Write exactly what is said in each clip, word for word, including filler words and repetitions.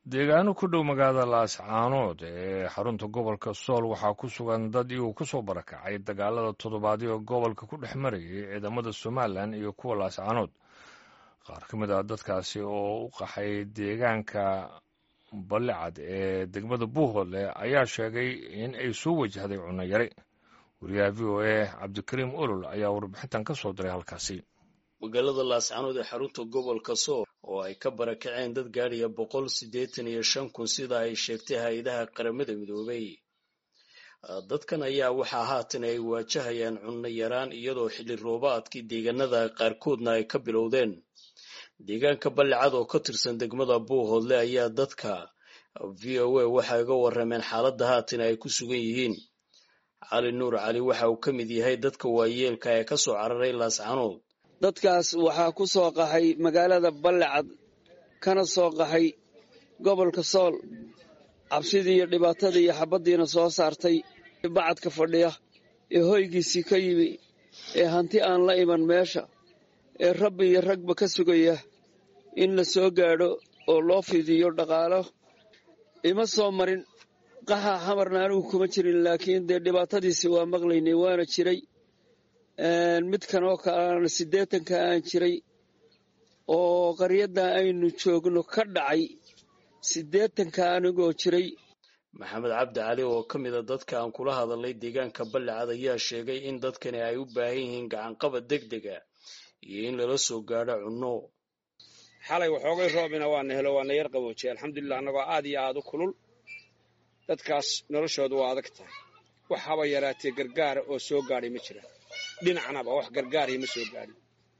deegaano ku dhow magaalada laascaanood ee xarunta gobolka sool waxaa ku sugan dad iyuu ku soo barakacay dagaalada toddobaadyo gobolka ku dhex marayay ciidamada somalilan iyo kuwa laascaanood qaar ka mid ah dadkaasi oo u qaxay deegaanka ballicad ee degmada buuhoodle ayaa sheegay in ay soo wajahday cunno yari wariyaha v o a cabdikariim olol ayaa warbixintan ka soo diray halkaasi. magaalada laascaanood ee xarunta gobolka sool oo ay ka barakaceen dad gaadhaya boqol siddeetan iyo shan kun sida ay sheegtay hay-adaha qaramada midoobay. dadkan ayaa waxaa haatan ay waajahayaan cunno yaraan iyadoo xilli roobaadkii deegaanada qaarkoodna ay ka bilowdeen. deegaanka ballicad oo ka tirsan degmada buuhoodle ayaa dadka v o a waxay uga warrameen xaaladda haatan ay ku sugan yihiin. cali nuur cali waxa uu ka mid yahay dadka waayeelka ee ka soo cararay laascaanood. dadkaas waxaa ku soo qaxay magaalada ballicad kana soo qaxay gobolka sool cabsidii iyo dhibaatadii iyo xabaddiina soo saartay bacadka fadhiya ee hoygiisii ka yimi ee hanti aan la iman meesha ee rabbi iyo ragba ka sugaya in la soo gaadho oo loo fidiyo dhaqaalo ima soo marin qaxa xamarna anigu kuma jirin laakiin dee dhibaatadiisi waa maqlaynay waana jiray midkan oo kalena siddeetanka aan jiray oo qaryadda aynu joogno ka dhacay siddeetanka anigoo jiray. maxamed cabdi cali oo ka mida dadka aan kula hadalay deegaanka ballicad ayaa sheegay in dadkani ay u baahan yihiin gacanqabad deg dega iyo in lala soo gaadho cunno. xalay waxoogay roobina waana helo waana yar qaboojiyay alxamdulilah annagoo aad iyo aad u kulul. dadkaas noloshoodu waa adag tahay wax haba yaraatee gargaara oo soo gaadhay ma jira dhinacnaba wax gargaaraya ma soo gaadhin.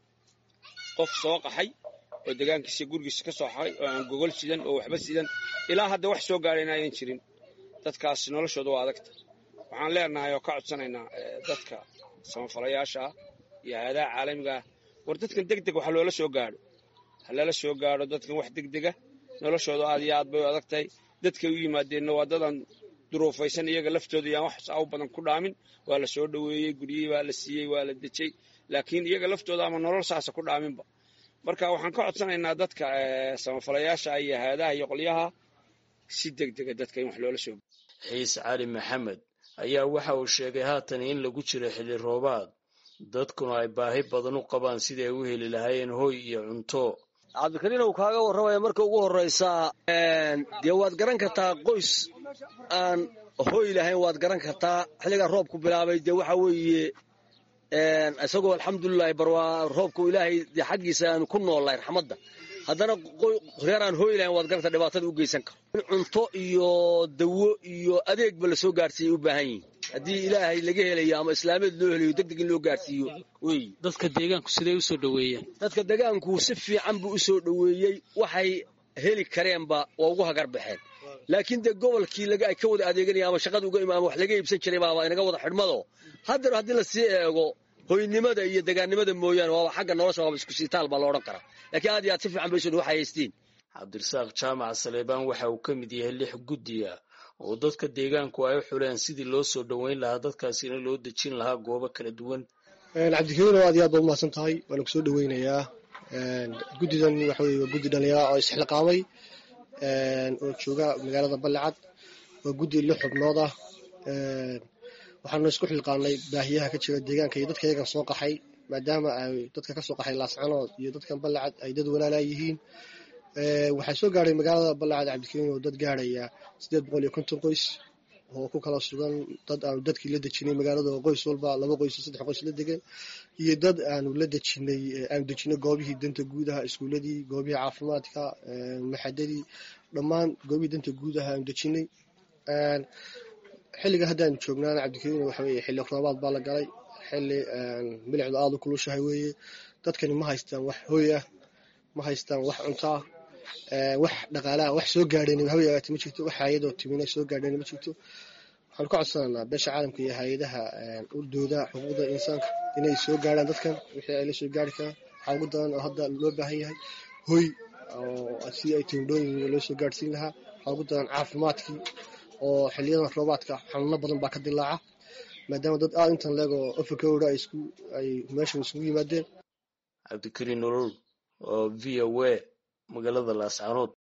qof soo qaxay oo deegaankiisa gurigiisa ka soo xaqay oo aan gogol sidan oo waxba sidan ilaa hadda wax soo gaadhayna ayan jirin. dadkaas noloshoodu waa adag tahay. waxaan leenahay oo ka codsanaynaa dadka samafalayaasha ah iyo hay-adaha caalamiga ah war dadkan deg deg wax loola soo gaadho ha lala soo gaadho dadkan wax degdega noloshoodu aad iyo aad bay u adag tahay. dadkay u yimaadeenna waa dadan duruufaysan iyaga laftooda yaan wax saa u badan ku dhaamin waa la soo dhoweeyey guryihii baa la siiyey waa la dejay laakiin iyaga laftooda ama nolol saasa ku dhaaminba. marka waxaan ka codsanaynaa dadka samafalayaasha iyo hay-adaha iyo qolyaha si degdega dadka in wax loola soo xiise cali maxamed ayaa waxa uu sheegay haatan in lagu jiro xilli roobaad dadkuna ay baahi badan u qabaan sidii ay u heli lahaayeen hoy iyo cunto. cabdikariin uu kaaga warramaya marka ugu horraysaa dee waad garan kartaa qoys aan hoy lahayn waad garan kartaa xilligaa roobku bilaabay dee waxa weeye isagoo alxamdulilahi barwaa roobku ilaahay dee xaggiisa aanu ku noollahay raxmadda haddana reer aan hoy lahayn waad garantaa dhibaatada u geysan karo. in cunto iyo dawo iyo adeegba la soo gaadhsiiyay u baahan yihin haddii ilaahay laga helayo ama islaameed loo helayo degdeg in loo gaadhsiiyo wey. dadka deegaanku siday u soo dhoweeyeen dadka deegaanku si fiican buu u soo dhoweeyey waxay heli kareenba waa ugu hagar baxeen laakiin dee gobolkii ay ka wada adeeganaya ama shaqada uga imaama wax laga iibsan jiray baaba inaga wada xidhmado haddana haddii lasii eego hoynimada iyo degaannimada mooyaane waaba xagga nolosha waaba isku siitaal baa la odhan karaa laakiin aad iyo aad si fiican bay soo waxay haystiin. cabdirasaaq jaamac saleebaan waxa uu ka mid yahay lix guddiya oo dadka deegaanku ay u xuleen sidii loo soo dhoweyn lahaa dadkaasina loo dejin lahaa goobo kala duwan. cabdikariin aad iyo aad baa umahadsan tahay waana ku soo dhoweynayaa. guddidan waxa weye waa guddi dhalinyaro oo isxilqaamay oo jooga magaalada ballicad waa guddi lix xubnood ah. waxaanu isku xilqaanay baahiyaha ka jira deegaanka iyo dadka iyagan soo qaxay maadaama ay dadka ka soo qaxay laascaanood iyo dadkan ballicad ay dad walaalaa yihiin. waxaa soo gaadhay magaalada ballicad cabdikariin oo dad gaadhaya siddeed boqol iyo konton qoys oo ku kala sugan dad aanu dadkii la dejinay magaalada oo qoys walba laba qoys iyo saddex qoys la degan iyo dad aanu la dejinay aanu dejinay goobihii danta guudaha iskuuladii goobihii caafimaadka maxadadii dhammaan goobihii danta guudaha aanu dejinay. xilliga haddaanu joognaana cabdikariin waxa weeye xilli roobaad baa la galay xilli milicdu aada u kulushahay weeye. dadkani ma haystaan wax hoy ah ma haystaan wax cunto ah wax dhaqaalaha wax soo gaadheen hawyaagaati ma jirto wax hay-adoo timina soo gaadheen ma jirto. waxaanu ka codsanaynaa beesha caalamka iyo hay-adaha u dooda xuquuqda insaanka inay soo gaadhaan dadkan wixii ay la soo gaari karaan. waxaa ugu daran oo hadda loo baahan yahay hoy oo si ay tindhooyin loo soo gaadhsiin lahaa. waxaa ugu daran caafimaadkii oo xiliyadan roobaadka xanuuno badan baa ka dilaaca maadaama dad aad intan leego afrikawra ay isku ay meeshan isugu yimaadeen. cabdikariin nolol oo v o a magaalada laascaanood.